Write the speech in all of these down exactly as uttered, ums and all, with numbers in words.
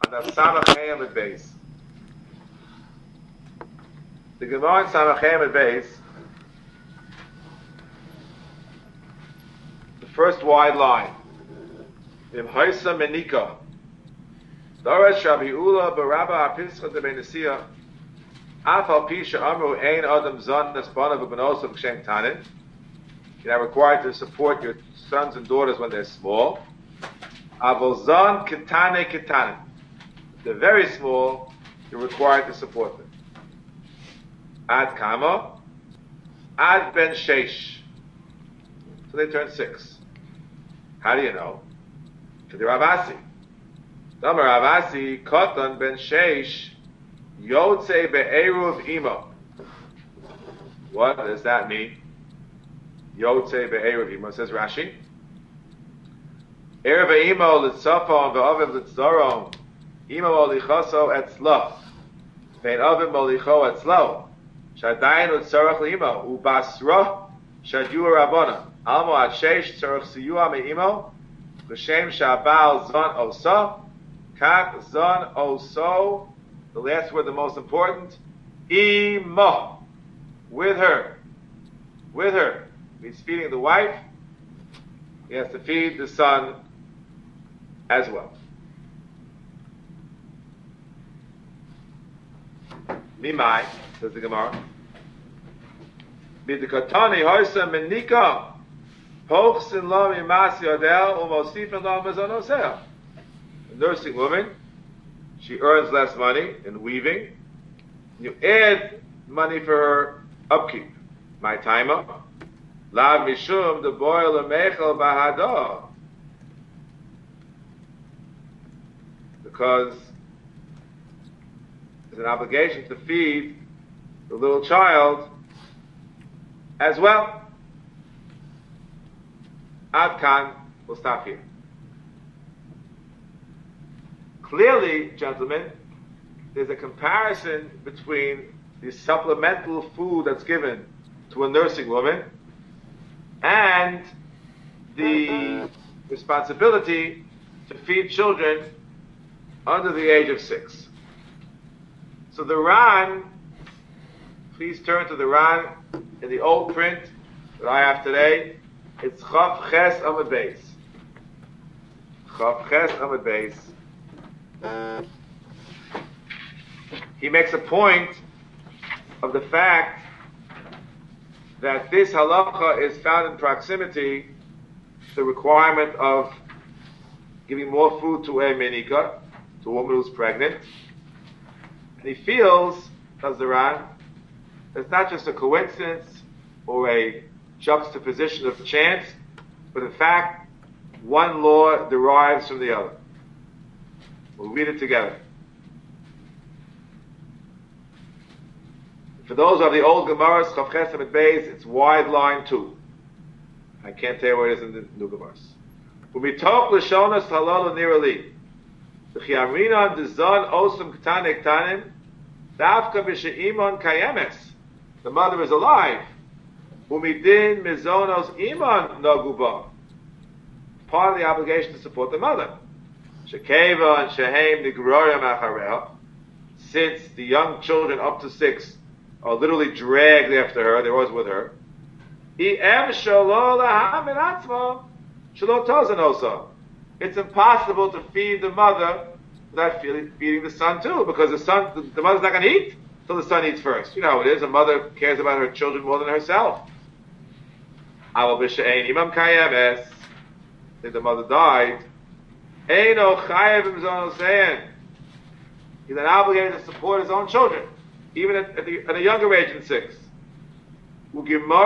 Now, Samachem at base. The Gemara in Samachem at base, the first wide line. Im Haisa Menika. Doresh Rabbi Ula Barabba Apischa de Benesiah. Afal Pisha Amru Ein Adam Zon Nesbana V'Benosav Kshem Tanin. You're not required to support your sons and daughters when they're small. Avol Zon Ketane Ketanin. If they're very small, you're required to support them. Ad Kama. Ad Ben Sheish. So they turn six. How do you know? To the Ravasi. Damar Ravasi, Kotan Ben Sheish, Yotze Be'eruv Imo. What does that mean? Yotze Be'eruv Imo, says Rashi. Erev Imo Litzafon Ve'oviv Litzdorom, Imo Molichoso Etzlo, Ve'en Ovim Molicho Etzlo, Shadayin Litzorach L'Imo, Ubasro Shadyu Rabona, Almo Ad Sheish Tzorach Siyua Me'imo, L'Shem Shabal Zon Oso, Kak Zon Oso, the last word, the most important, Imo, with her, with her. He's feeding the wife, he has to feed the son as well. Mimai, says the Gemara, Bidikatani Hoysa Menika, Hochsin Lo Mimas Yodel, Umosifin Lo Mazonosel. A nursing woman, she earns less money in weaving. You add money for her upkeep. My timer. La mishum de boil mechel bahado. Because there's an obligation to feed the little child as well. Adkan, we'll stop here. Clearly, gentlemen, there's a comparison between the supplemental food that's given to a nursing woman and the responsibility to feed children under the age of six. So the Ran, please turn to the Ran in the old print that I have today. It's Chav Ches Amud Beis. Chav Ches Amud Beis. He makes a point of the fact that this halacha is found in proximity to the requirement of giving more food to a menika, to a woman who's pregnant. And he feels, does the Ran, it's not just a coincidence or a juxtaposition of chance, but in fact, one law derives from the other. We'll read it together. For those of the old Gemaras, Chav Ches Amud Beis, it's wide line two. I can't tell you where it is in the new Gemaras. U'mitoch l'shonas halal u'nirali. V'chiamrinan d'zon osum k'tanek tanim, davka b'she'imon kayemes. The mother is alive. U'midin mizonos imon noguba. Part of the obligation to support the mother. Shekeva and Shehem Nigrorim Acharel, since the young children up to six are literally dragged after her, they're always with her. It's impossible to feed the mother without feeding the son too, because the son, the, the mother's not going to eat till the son eats first. You know how it is, a mother cares about her children more than herself. If the mother died, he's an obligated to support his own children, even at, at, the, at a younger age than six. The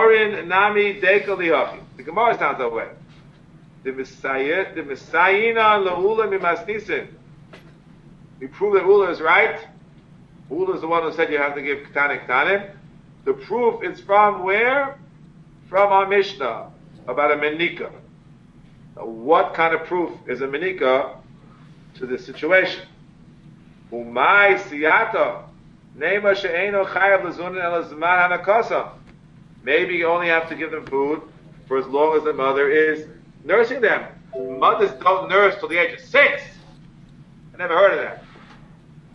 Gemara sounds that way. The Messiah, the Messiah la'ula mimasnisin. We prove that Ula is right. Ula is the one who said you have to give ketanim ketanim. The proof is from where? From our Mishnah about a menika. Now, what kind of proof is a menika to this situation? Umay siyata nema she'eno chayav lezunin el zman hanakasa. Maybe you only have to give them food for as long as the mother is nursing them. Mothers don't nurse till the age of six. I never heard of that.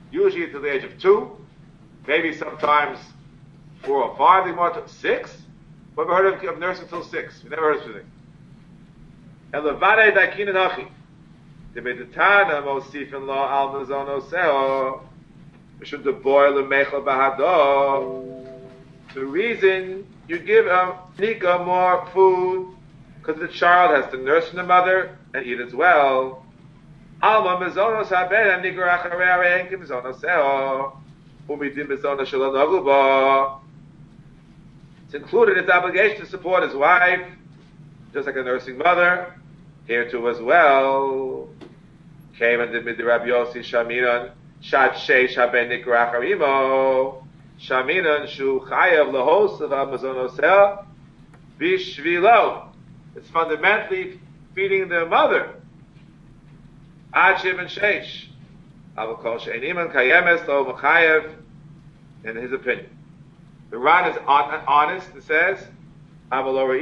usually until the age of two, maybe sometimes four or five, they more to six. We never heard of, of nursing until six. We never heard of anything. And levade dakin and achi. The meditana mosifin lo al mazono seo. Mishum de boy lemechel bahado. The reason you give a nika more food because the child has to nurse the mother and eat as well. Alma mazonos haben and nika acharei arei enkim mazono seo. Umidim mazono shelo noglu bo. It's included in its obligation to support his wife, just like a nursing mother, here too as well. Came and did mid Rabbi Yossi Shaminan, Shat Sheish Haben Nikrach Harimo, Shaminan Shu Chayav Lahos of Amazonosel, Bishvilo. It's fundamentally feeding the mother. Achiv and Sheish. Avakol Sheiniman Kayemes Lo Machayev, in his opinion. The Ran is on, honest and says, the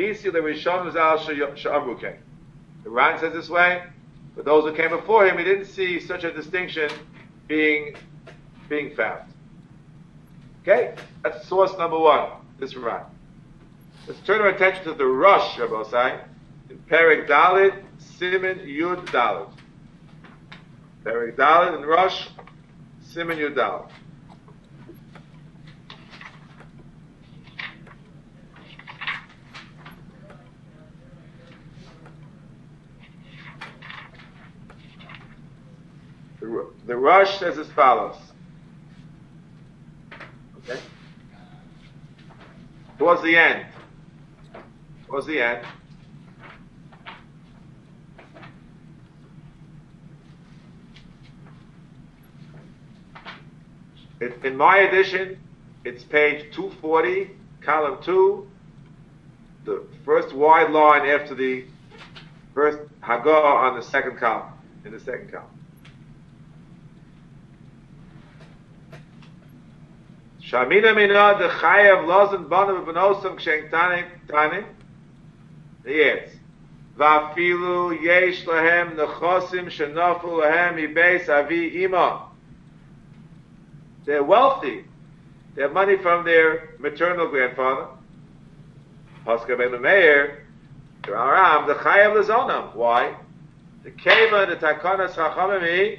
Ran says this way, but those who came before him, he didn't see such a distinction being being found. Okay? That's source number one, this Ran. Let's turn our attention to the Rosh of Osai, in Perek Dalit, Siman Yud Dalit. Perek Dalit and Rosh, Siman Yud Dalit. The Rosh says as follows. Okay? Towards the end. Towards the end. It, in my edition, it's page two forty, column two, the first wide line after the first Hagah on the second column, in the second column. Shamina mina de chayav lozen banu b'benosam kshen tanim tanim. Yes. Vafilu yesh lahem nechosim shenafu lahem ibeis avi ima. They're wealthy. They have money from their maternal grandfather. Paska ben Meir, the Aram, the chayav lezonam. Why? The keva the takanas chachamimi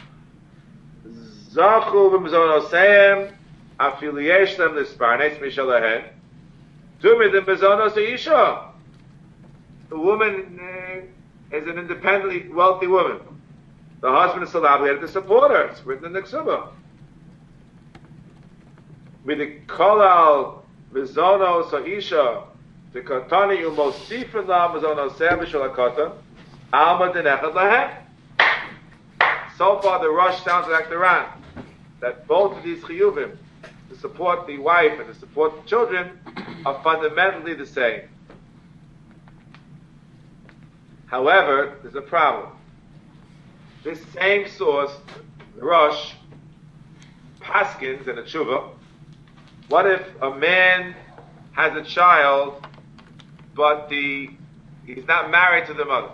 zachu b'mzonosayim. Affiliation them the sparnes mishalahen. Two with the bezonos isha. The woman uh, is an independently wealthy woman. The husband is still obligated to support her. It's written in the Ksuba. With the kolal bezonos isha, the katani umosifin la bezonos mishalakata alma denechad lahem. So far, the Rosh sounds like the Ran, that both of these chiyuvim, to support the wife and to support the children, are fundamentally the same. However, there's a problem. This same source, the Rosh, paskins and a tshuva. What if a man has a child, but the he's not married to the mother?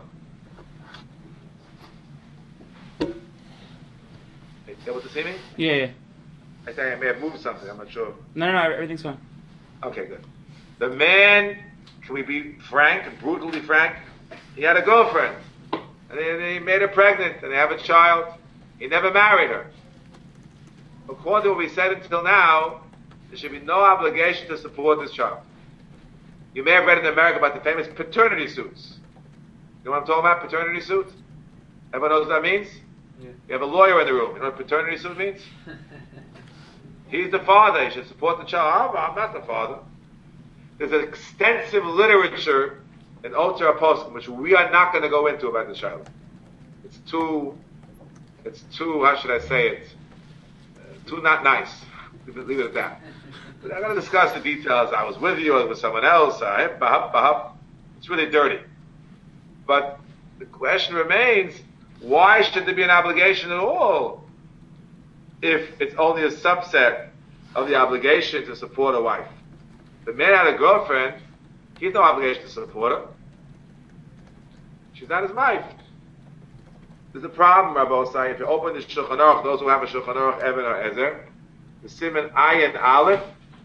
You able to see me? Yeah, yeah. I think I may have moved something, I'm not sure. No, no, no, everything's fine. Okay, good. The man, can we be frank, brutally frank? He had a girlfriend, and he, he made her pregnant, and they have a child. He never married her. According to what we said until now, there should be no obligation to support this child. You may have read in America about the famous paternity suits. You know what I'm talking about, paternity suits? Everyone knows what that means? Yeah. You have a lawyer in the room. You know what paternity suit means? He's the father. He should support the child. I'm not the father. There's an extensive literature in Oter HaPoskim, which we are not going to go into about the child. It's too, it's too, how should I say it, uh, too not nice. Leave it at that. But I'm going to discuss the details. I was with you, I was with someone else. Uh, hip, bahap, bahap. It's really dirty. But the question remains, why should there be an obligation at all if it's only a subset of the obligation to support a wife? The man had a girlfriend, he has no obligation to support her. She's not his wife. There's a problem, Rabbi say, if you open the Shulchan Aruch, those who have a Shulchan Aruch, Evan or Ezer, the Siman Ayin Aleph,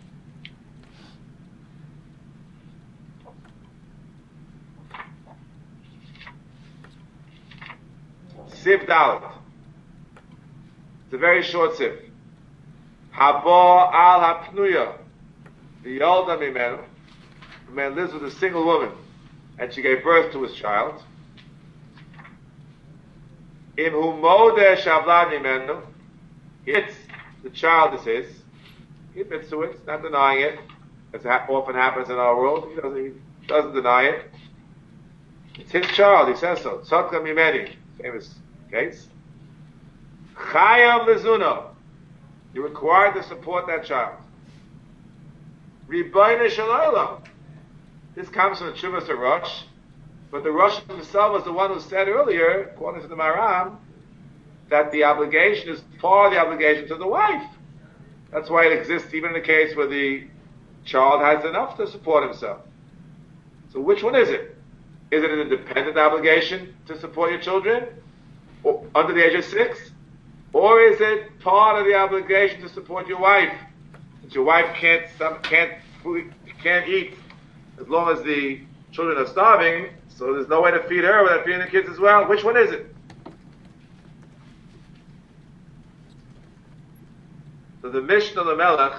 Siv Dalet. It's a very short siv. Habo al hapnuya, the Yolda Mimenu. A man lives with a single woman, and she gave birth to his child. Im hu modeh shavla mimenu, it's the child is his. He admits to it, not denying it, as often happens in our world. He doesn't, he doesn't deny it. It's his child. He says so. Tzadka mimeni, famous case. Chayav lezuno, you're required to support that child. Ribono shel olam, this comes from the Tshuvas Rosh, but the Rosh himself was the one who said earlier, according to the Maram, that the obligation is part of the obligation to the wife. That's why it exists even in the case where the child has enough to support himself. So which one is it? Is it an independent obligation to support your children or under the age of six? Or is it part of the obligation to support your wife? Since your wife can't can't can't eat as long as the children are starving, so there's no way to feed her without feeding the kids as well. Which one is it? So the Mishnah Lamelech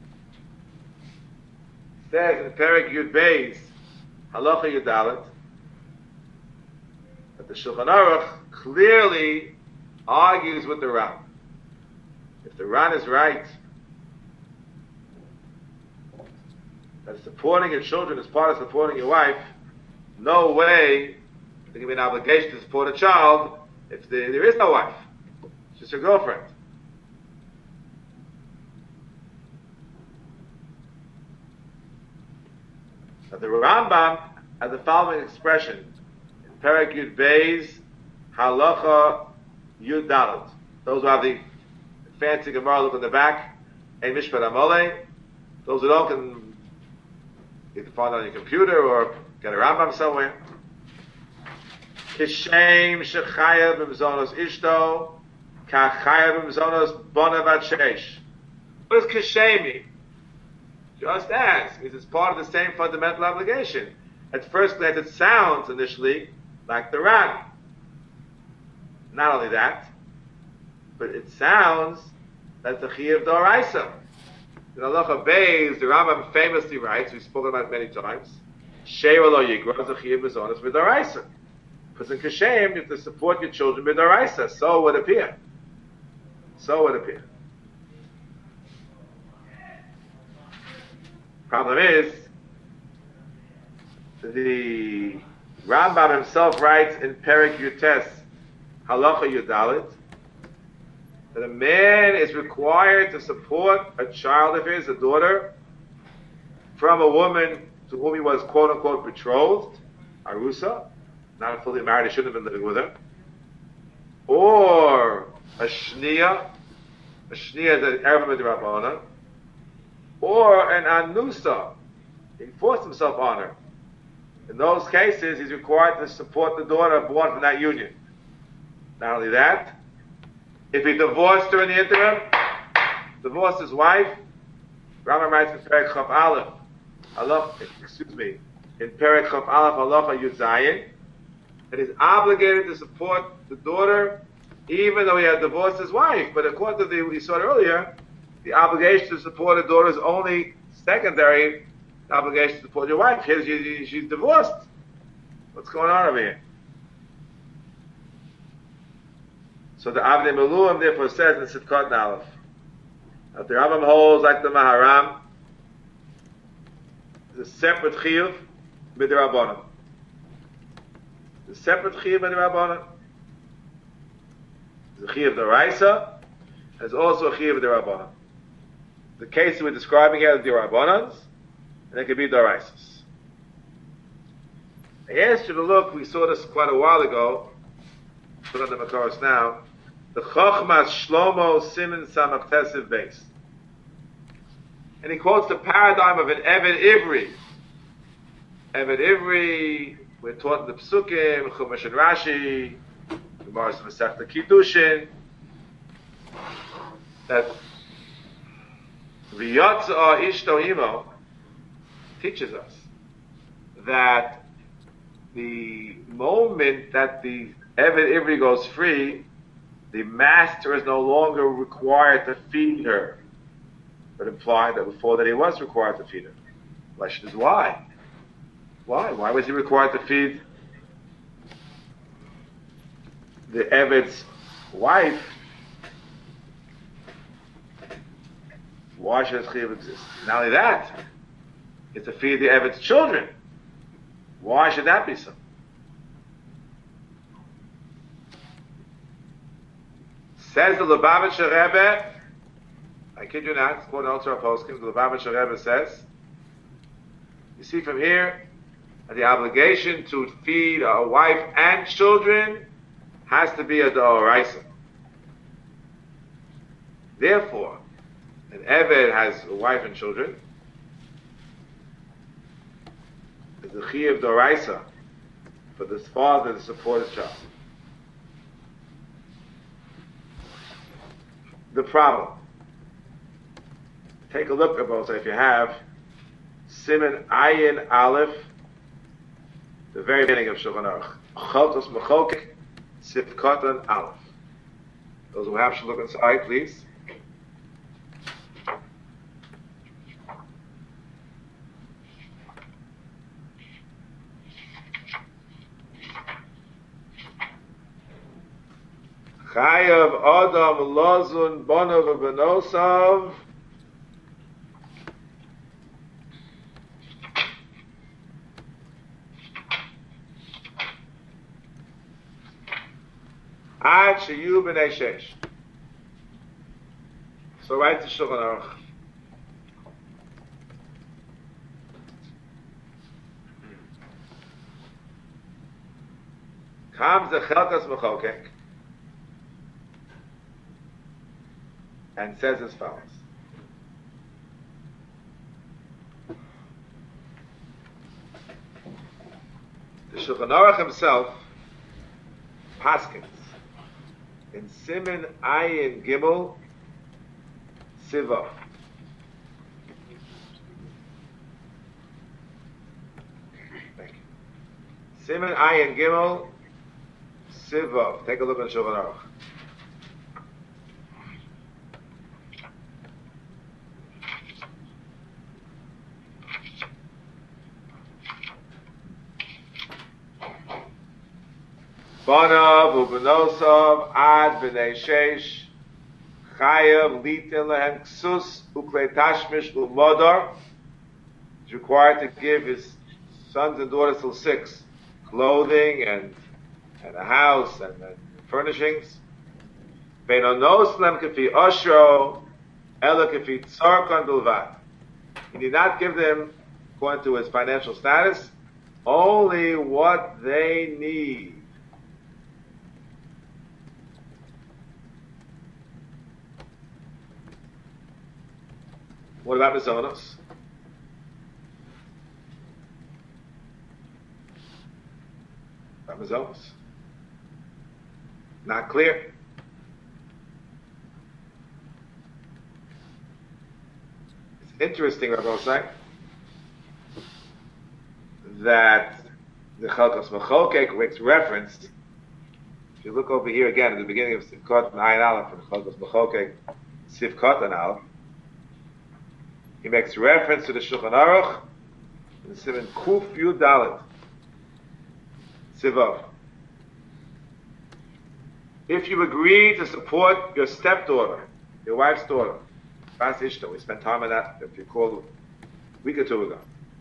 says in Perek Yud Beis, Halacha Yudalet, that the Shulchan Aruch clearly argues with the Ran. If the Ran is right, that supporting your children is part of supporting your wife, no way there can be an obligation to support a child if there, there is no wife. It's just your girlfriend. Now the Rambam has the following expression in Perek Yud Beis, Halacha Yud Dalet. Those who have the fancy Gemara look in the back, Ein Mishpat Amole. Those who don't can you can find it on your computer or get a Rambam somewhere. Kishem shechayev b'mzonos ishto, kachayev b'mzonos bona vat sheish. What does kishem mean? Just ask, because it's part of the same fundamental obligation. At first glance, it sounds initially like the Ran. Not only that, but it sounds like the Chiyuv D'Oraisa. In Halacha Beis, the Rambam famously writes, we've spoken about it many times, Sheira lo yigra is a Chiyuv B'zonos B'Doraisa. Because in Kashem, you have to support your children B'Doraisa. So would appear. So would appear. Problem is, the Rambam himself writes in Perek Yutes, Halacha Yudalit, that a man is required to support a child of his, a daughter, from a woman to whom he was quote unquote betrothed, Arusa, not fully married, he shouldn't have been living with her, or a Shniya, a Shniya is an Erev Midrabana, or an Anusa, he forced himself on her. In those cases, he's required to support the daughter born from that union. Not only that, if he divorced her in the interim, divorced his wife, Rambam writes in Perek Chav Aleph, Allah, excuse me, in Perek Chav Aleph, Halacha Yud Zayin, that he's obligated to support the daughter, even though he had divorced his wife. But according to the we saw it earlier, the obligation to support a daughter is only secondary. The obligation to support your wife. Here, she, she's divorced. What's going on over here? So the Avnei Miluim therefore says in Sivkot Aleph that the Rambam holds like the Maharam is a separate chiyuv midrabanan. The separate chiyuv midrabanan is a chiyuv d'oraisa. There's also a chiyuv d'rabanan. The case we're describing here is d'rabanans, and it could be d'oraisas. I asked you to look. We saw this quite a while ago. Put on the Makaros now. The Chochmas Shlomo Siman Samach Tesiv base. And he quotes the paradigm of an Eved Ivri. Eved Ivri, we're taught in the Psukim, Chumash and Rashi, the Gemara's Masechta Kiddushin, that V'yatza ishto imo teaches us that the moment that the Eved Ivri goes free, the master is no longer required to feed her, but implied that before that he was required to feed her. The question is why? Why? Why was he required to feed the Eved's wife? Why should his chiyuv exist? Not only that, it's to feed the Eved's children. Why should that be so? Says the Lubavitcher Rebbe, I kid you not, it's quoting Alter Poskim, the Lubavitcher Rebbe says, you see from here, that the obligation to feed a wife and children has to be a d'oraisa. Therefore, an Eved has a wife and children, there's a chiyuv d'oraisa for this father to support his child. The problem. Take a look at both. If you have Siman Ayin Aleph, the very beginning of Shulchan Aruch, Chaltos Mechokek Sifkatan Aleph. Those who have should look inside, please. Chayav Adam Lozun Bonav Benosav Ad Sheyu B'nei Sheish. So right to Shulchan Aruch. Comes the Chelkas Mechokek and says as follows. The Shulchan Aruch himself paskins in Siman Ayin Gimel Siva. Thank you. Siman Ayin Gimel Siva. Take a look at Shulchan Aruch. Banav u'benosav ad b'nei sheish chayav litin lehem ksus u'klei tashmish u'modar. He's required to give his sons and daughters till six clothing and and a house and, and furnishings. Beinonos lem kefi oshro ela kefi tzarkan bilvad. He did not give them according to his financial status, only what they need. What about Mizonos? About Mizonos? Not clear. It's interesting, Rabbi Osai, that the Chalkas Mechokek makes reference. If you look over here again at the beginning of Sivkot and Ayin Aleph, from Chalkas Mechokek, Sivkot and Aleph, he makes reference to the Shulchan Aruch in the Siman Kuf Yud Dalet Sivav. If you agree to support your stepdaughter, your wife's daughter, Bas Ishto, we spent time on that, if you recall, a week or two ago.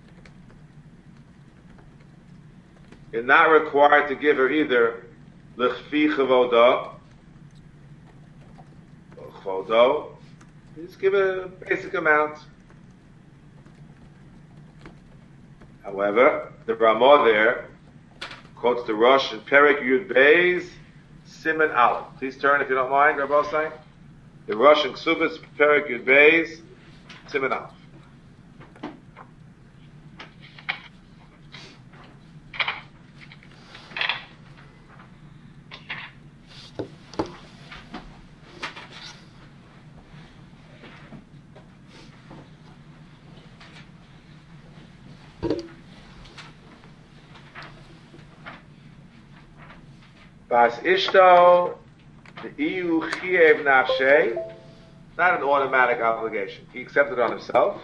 You're not required to give her either L'chfi Chavoda or Chavodo. You just give her a basic amount. However, the Ramah there quotes the Rosh in Perek Yud Beis Siman Aleph. Please turn, if you don't mind, Rabbi Osai. The Rosh in Ksubas Perek Yud Beis Siman Aleph. Bas Ishto, the E U Chiev Nafshe, not an automatic obligation. He accepted it on himself.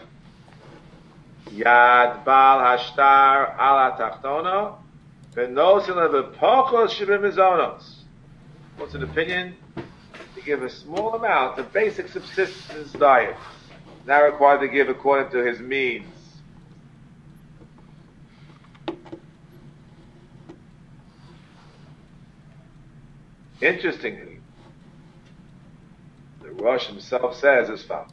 Yad Bal Hashtar Ala Tachtona, Venosin Lebepochos Shibimizonos. What's an opinion? To give a small amount of basic subsistence diet, not required to give according to his means. Interestingly, the Rosh himself says as follows.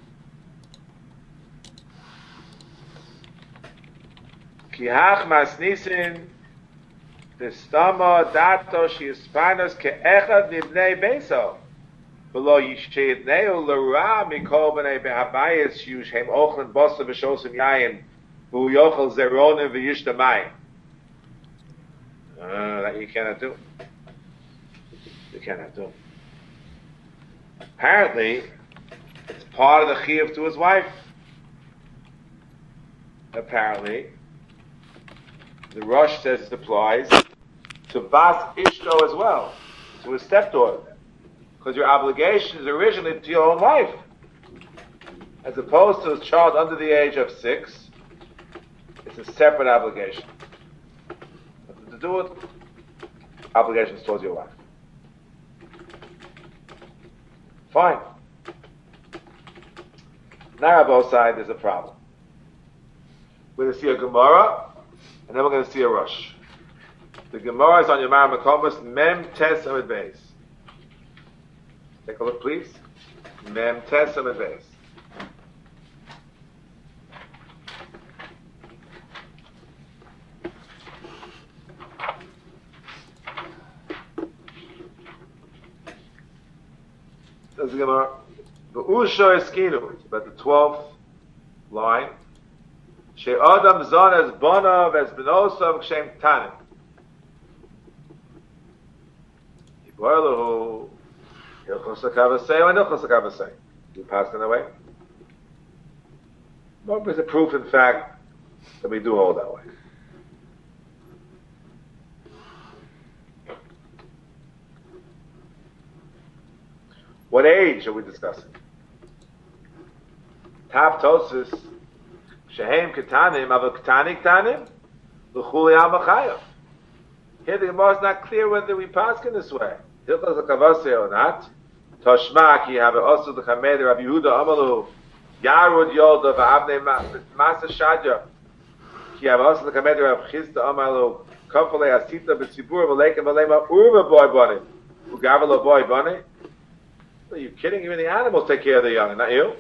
Kihach masnisin destama dato shiispanos ke'echad nibnei beso v'lo yishayitneu l'ra mikol b'nei behabayis yushem ochlen bosa v'shosim yayin v'hu yochel zeronim v'yishtamayim. Uh, that you cannot do. You cannot do. Apparently, it's part of the chiyuv to his wife. Apparently, the Rosh says it applies to Bas Ishto as well, to his stepdaughter. Because your obligation is originally to your own wife. As opposed to a child under the age of six, it's a separate obligation. Nothing to do with obligations towards your wife. Fine. Now on both sides there's a problem. We're going to see a Gemara, and then we're going to see a Rosh. The Gemara is on Yomar Makomas, Mem Tes Amid Beis. Take a look, please. Mem Tes Amid Beis. Says the Gemara, V'usho Eskinu, it's about the twelfth line. She'adam zon es bonav es benosav kshem tanim. Yiboilahu, Hilchos HaKavasei, or Hilchos HaKavasei. You passed it away. But there's a proof, in fact, that we do hold that way. What age are we discussing? Tap Tosis, Shehem Ketanim, Ava Ketani Ketanim, L'chuli Al Machayav. Here the Gemara is not clear whether we pass in this way. Hilchos HaKavasei or not. Toshma ki have also the Chamed Rabbi Yehuda Amalu, Yarud Yolda V'avnei Masa Shadya, ki have also the Chamed Rabbi Chizda Amalu, Kofale Asita B'tzibur V'leikem V'leima Urva Boy Bani, Ugavalo Boy Bani. Are you kidding? Even the animals take care of the young, not you.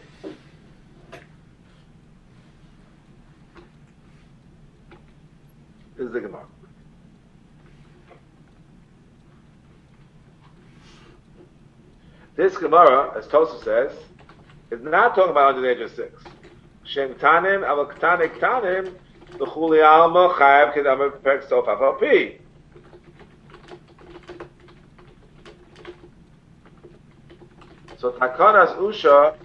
This is the Gemara. This Gemara, as Tosa says, is not talking about under the age of six. Shem tanim, aval ktanik tanim, l'chuli alma chayav kedamar perek sof afal pi. So Takanas Usha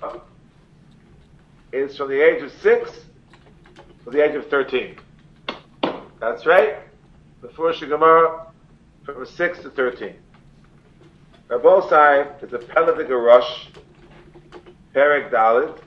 is from the age of six to the age of thirteen. That's right. Before Shigamara, from six to thirteen. Rabosai is a Pelagic Rush, Perek Dalit.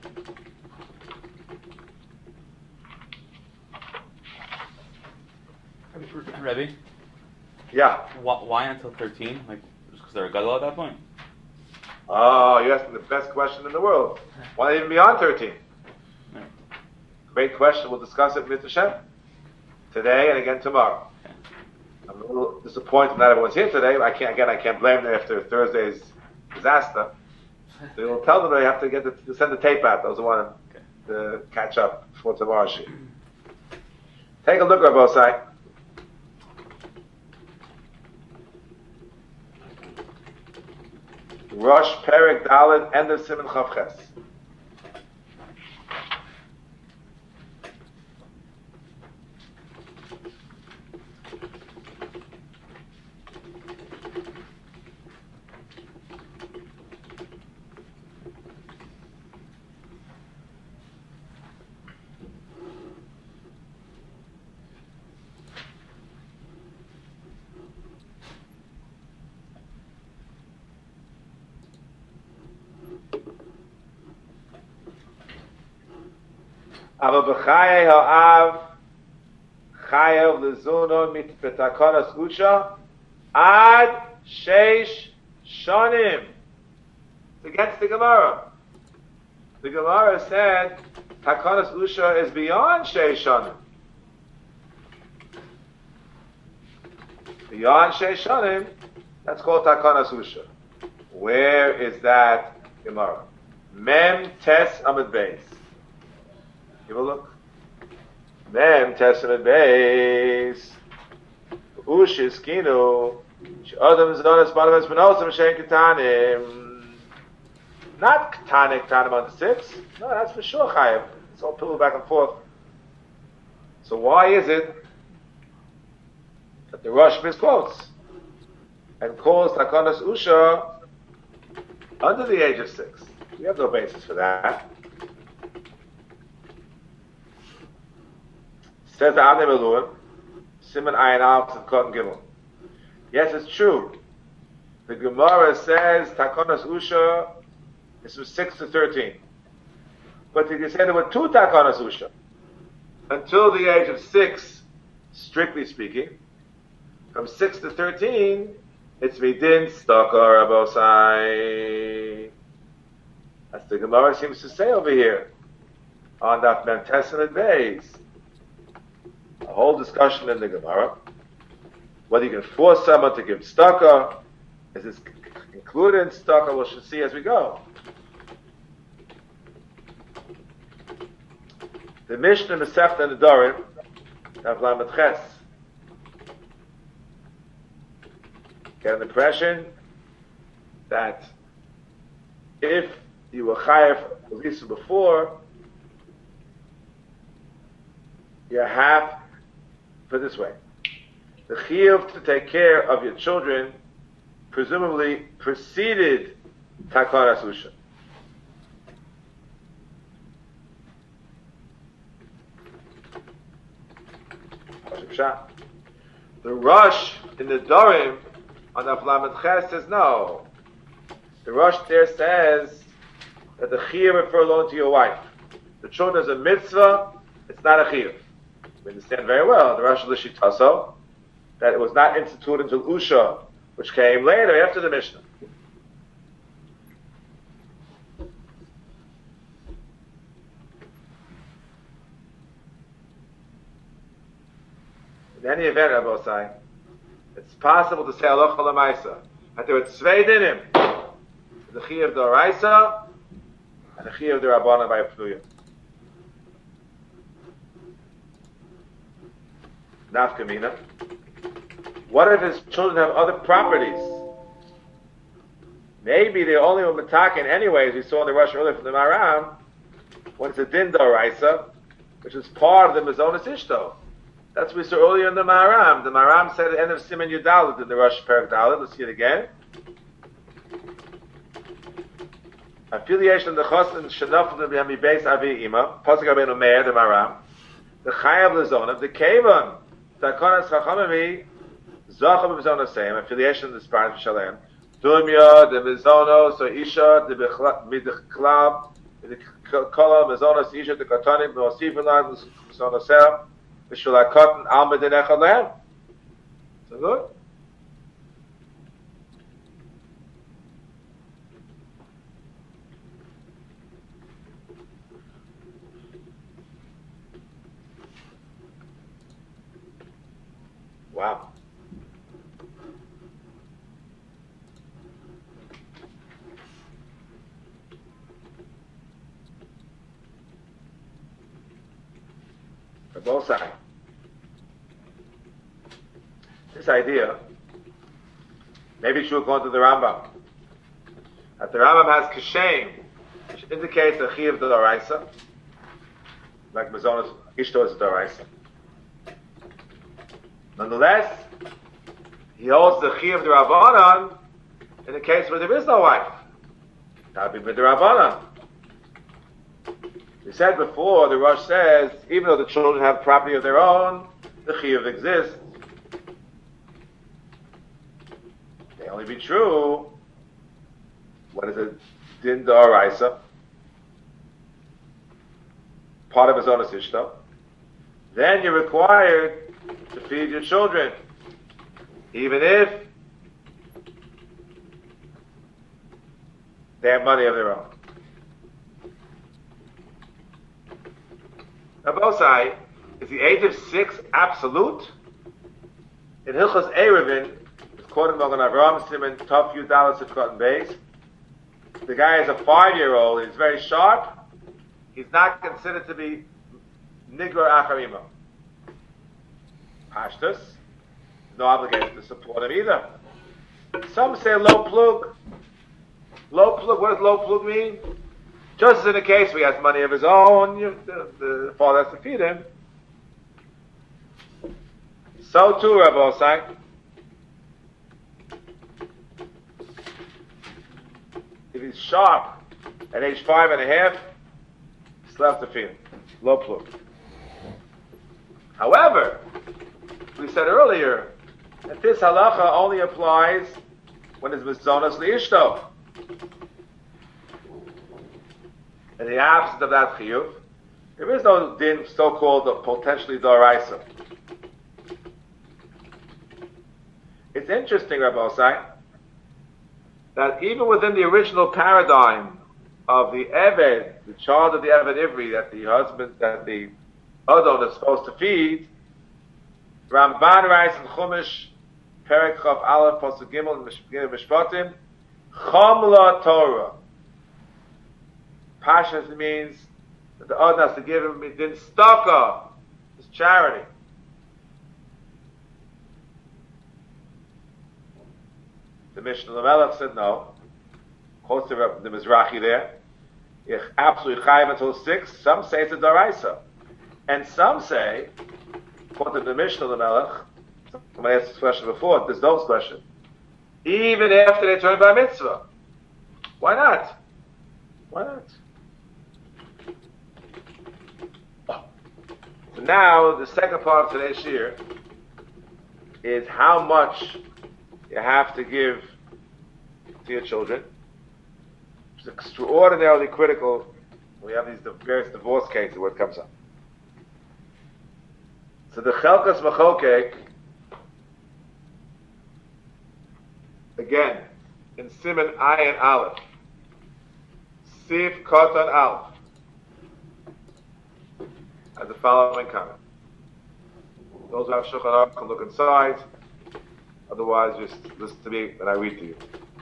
Rebbe? Yeah. Why, why until thirteen? Like, just because they're a gadol at that point? Oh, you're asking the best question in the world. Why not even beyond thirteen? No. Great question. We'll discuss it with Hashem today and again tomorrow. Okay. I'm a little disappointed that everyone's here today. I can't again. I can't blame them after Thursday's disaster. So we'll tell them they have to get the, to send the tape out. Those who want okay. to catch up for tomorrow's sheet. Take a look, Rabosai. Rosh Perek Dalet, end of Siman Chavches. Aber b'chaye ha'av chayev lezunon mit betakonas usha ad sheish shonim. It's against the Gemara. The Gemara said takonas usha is beyond sheish shonim. Beyond sheish shonim, that's called takonas usha. Where is that Gemara? Mem tes amid beis. Give a look. Mem tes amid beis. Ushis kinu. She'odam zonas balav espinosim shein ketanim. Not ketanik ketanim on the six. No, that's for sure chayav. It's all pillow back and forth. So why is it that the Rosh misquotes and calls takonas usha under the age of six? We have no basis for that. Says the Adnei Meluim, Simon Ayin Aleph and Cotton Gimel. Yes, it's true. The Gemara says takonas usha is from six to thirteen. But you say there were two takonas usha until the age of six, strictly speaking. From six to thirteen, it's midin stakar abosai. As the Gemara seems to say over here on that Mem Testament base. A whole discussion in the Gemara whether you can force someone to give tzedakah. Is this included in tzedakah? We shall see as we go. The Mishnah Masechta Nedarim, Daf Lamed Ches, get an impression that if you were chayav at least before, you have, put it this way, the chiyuv to take care of your children presumably preceded takonas usha. The Rosh in the Dorim on Daf Lamed Ches says no. The Rosh there says that the chiyuv refer alone to your wife. The children is a mitzvah, it's not a chiyuv. We understand very well the Rosh Lishitaso that it was not instituted until Usha, which came later after the Mishnah. In any event, Rabosai, it's possible to say halacha l'maisa that there were tzvei dinim, the chiyuv d'oraisa and the chiyuv d'rabbanan by a pnuyah. Nafkamina. What if his children have other properties? Maybe they only were metakin anyway, as we saw in the Rosh earlier from the Maram, when it's a din d'oraisa, which is part of the Mazonas Ishto. That's what we saw earlier in the Maram. The Maram said at the end of Siman Yudalit in the Rosh Perek Dalit. Let's see it again. Affiliation of the Chosn Shenaf of the Beis Avi Ima, Pasuk Rabbeinu Meir, the Maram, the Chayav Lezonav, the Kavan, Takonas Chachamimi, Zacham Mizonosayim, affiliation of the Spartan Shalem, Dumya, the Mizonos, or Isha, the Midichlab, the Kola, Mizonos, Isha, the Katanim, Mosifilad, the Mizonosayim, the Shulakot, Alma, the Nechalem. So good? Wow. For both sides. This idea, maybe it should go to the Rambam. That the Rambam has kashem, which indicates a chiyuv d'oraisa, like Mazonos Ishto is d'oraisa. Nonetheless, he holds the chiyuv d'Rabbanan in the case where there is no wife. That would be b'd'Rabbanan. We said before, the Rosh says, even though the children have property of their own, the chiyuv exists. They only be true. What is it? Din d'oraisa. part of his own ishto, then you're required to feed your children, even if they have money of their own. Now, Bosai, is the age of six absolute? In Hilchos Erevin, it's quoted Mogan Avram Simon Tov Yud Daled Sifkat and Beis. The guy is a five-year-old. He's very sharp. He's not considered to be Nigro Acharimo. Pashtus, no obligation to support him either. Some say low plug. Low plug, what does low plug mean? Just as in the case where he has money of his own, you, the, the father has to feed him. So too, Rabbi Osai. If he's sharp at age five and a half, he still has to feed him. Low plug. However, we said earlier that this halacha only applies when it's mizonos liishto. In the absence of that chiyuv, there is no din so-called potentially doraisa. It's interesting, Rabbi Osai, that even within the original paradigm of the Eved, the child of the Eved Ivri, that the husband, that the Adon is supposed to feed, Ramban writes in Chumash, Perek Chav Aleph, Pasuk Gimel, Mishpatim, Chomla Torah. Pashas means that the Adon has to give him din staka, his charity. The Mishnah Lamelech said no. Quotes the, the Mizrahi there. You're absolutely chayiv until six. Some say it's a daraisa. And some say, quote the Mishnah Lamelech, somebody asked this question before, there's no question. Even after they turn by mitzvah. Why not? Why not? Oh. So now, the second part of today's shir is how much you have to give to your children. It's extraordinarily critical when we have these various divorce cases where it comes up. So the Chelkas Machokek, again, in Siman Ayin Aleph, Sif Kotan Aleph, as the following comment. Those who have Shulchan Aruch can look inside. Otherwise, just listen to me and I read to you.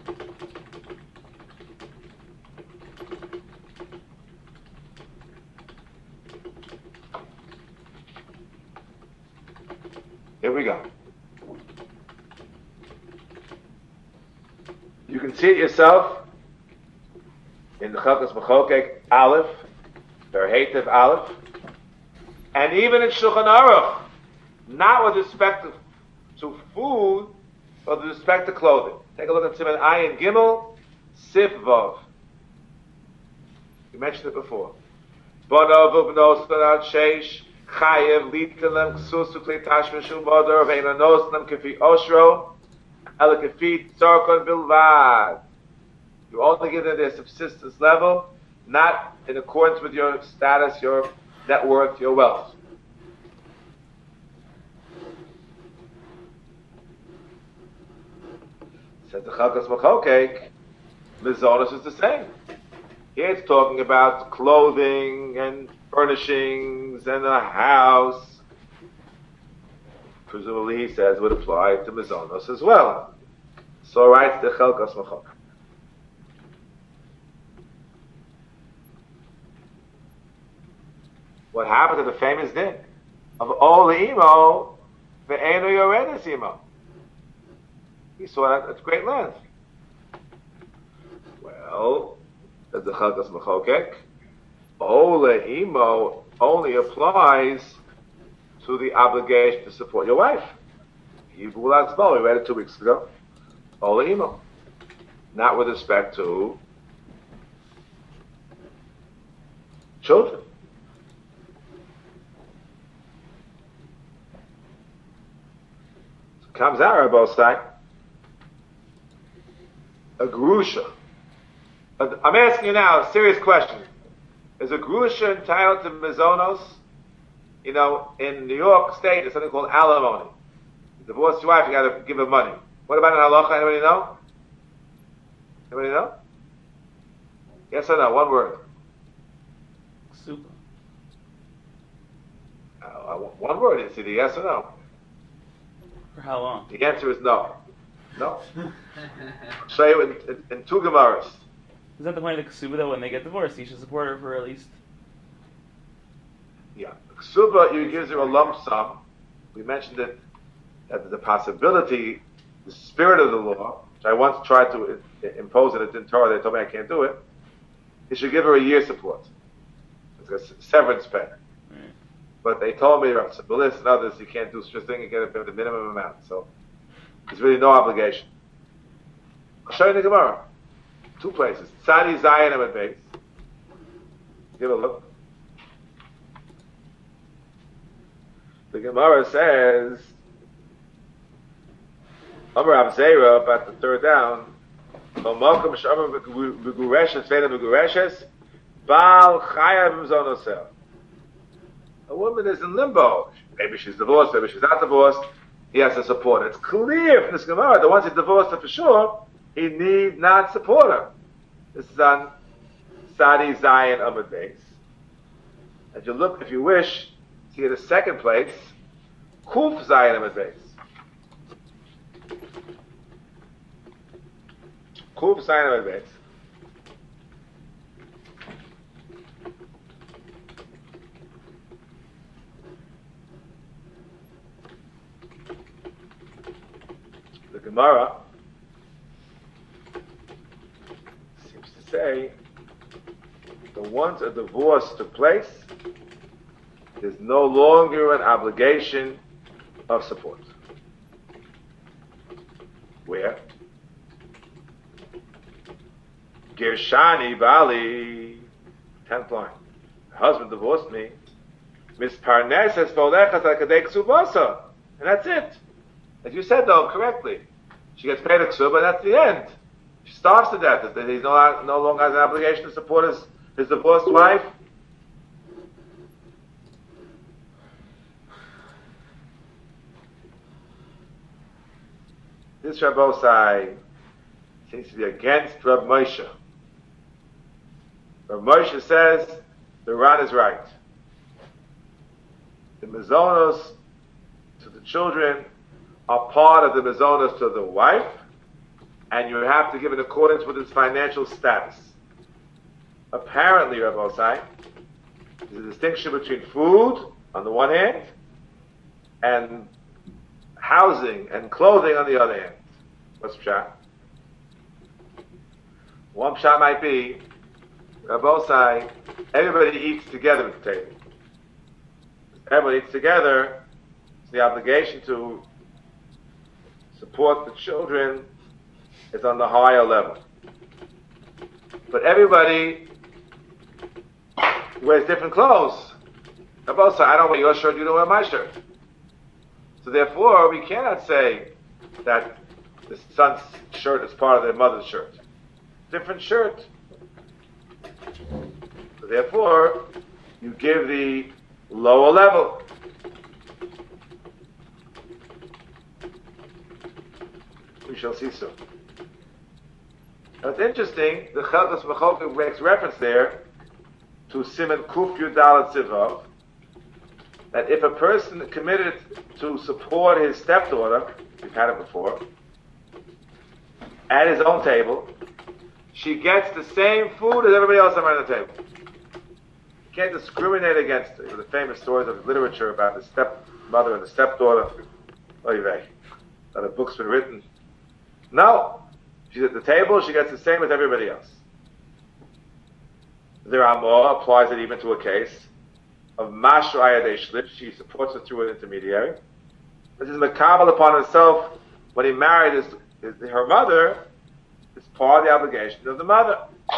Here we go. You can see it yourself in the Chelkas Machokek Aleph, Verhetev Aleph, and even in Shulchan Aruch, not with respect to, to food, but with respect to clothing. Take a look at Siman Ayin Gimel, Sif Vav. We mentioned it before. Bono v'bnos v'nad sheish, chayev litilem ksus u'klei tashmishum bodor v'eina nosnem kefi oshro, ela kefi tzorkon bilvad. You only give them their subsistence level, not in accordance with your status, your net worth, your wealth. Says the Chelkas Machokek, Mizonos is the same. Here it's talking about clothing and furnishings and a house. Presumably, he says, would apply to Mizonos as well. So writes the Chelkas Machokek. What happened to the famous din of Ol Imo ve'enu yoredes Imo? He saw that at great length. Well, as the Chelkas Machokek, Ol Imo only applies to the obligation to support your wife. Yibul Atzmo, we read it two weeks ago. Ol Imo. Not with respect to children. So comes out, Rabbi Osai, a grusha. I'm asking you now a serious question. Is a grusha entitled to mizonos? You know, in New York State, there's something called alimony. Divorced wife, you got to give her money. What about an halacha? Anybody know? Anybody know? Yes or no? One word. Super. Uh, uh, one word. It's either yes or no. For how long? The answer is no. No. I'll show you in, in, in two Gemaras. Is that the point of the ksuba that when they get divorced, you should support her for at least? Yeah. Ksuba, you gives her a lump sum. We mentioned it, that the possibility, the spirit of the law, which I once tried to I- impose in a Torah, they told me I can't do it. He should give her a year's support. It's a severance pay. Right. But they told me, Rav Sibilis and others, you can't do such a thing and get it for the minimum amount. So there's really no obligation. I'll show you the Gemara. Two places. Tzadi Zayin Amud Beis. Give a look. The Gemara says, Amar Rav Zera, about the third down, Malcolm Shamar V'Gureshes, Veda V'Gureshes, Baal Chaya V'Zonosel. A woman is in limbo. Maybe she's divorced, maybe she's not divorced. He has to support her. It's clear from this Gemara that once he's divorced her for sure, he need not support her. This is on Sadi Zayin Amud Beis. If you look, if you wish, see the second place, Kuf Zayin Amud Beis. Kuf Zayin Amud Beis. The Gemara seems to say that once a divorce took place, there's no longer an obligation of support. Where? Gershani Bali, tenth line. My husband divorced me. Miss Parnesses Volechas Akadek Subasa. And that's it. As you said though, correctly. She gets paid a ksuba, and that's the end. She starves to death. He no, no longer has an obligation to support his, his divorced wife. This Rabbosai seems to be against Rav Moshe. Rav Moshe says the Ran is right. The Mazonos to the children are part of the Mazonos to the wife, and you have to give in accordance with his financial status. Apparently, Rabbosai, there's a distinction between food on the one hand and housing and clothing on the other hand. What's pshat? One pshat might be, Rabbosai, everybody eats together at the table. Everybody eats together, it's the obligation to support the children is on the higher level. But everybody wears different clothes. Rabbosai, I don't wear your shirt, you don't wear my shirt. So therefore, we cannot say that the son's shirt is part of their mother's shirt. Different shirt. So therefore, you give the lower level. We shall see soon. Now it's interesting, the Chelkas Mecholkim makes reference there to Siman Kuf Yudal Tzivav, that if a person committed to support his stepdaughter, we've had it before, at his own table, she gets the same food as everybody else around the table. You can't discriminate against her. The famous stories of literature about the stepmother and the stepdaughter. Oy vey. That a book's been written. No. She's at the table, she gets the same as everybody else. The Ramah applies it even to a case of Mashu Ayadei Shlip. She supports it through an intermediary. This is Makabal upon himself when he married his, his, her mother. It's part of the obligation of the mother.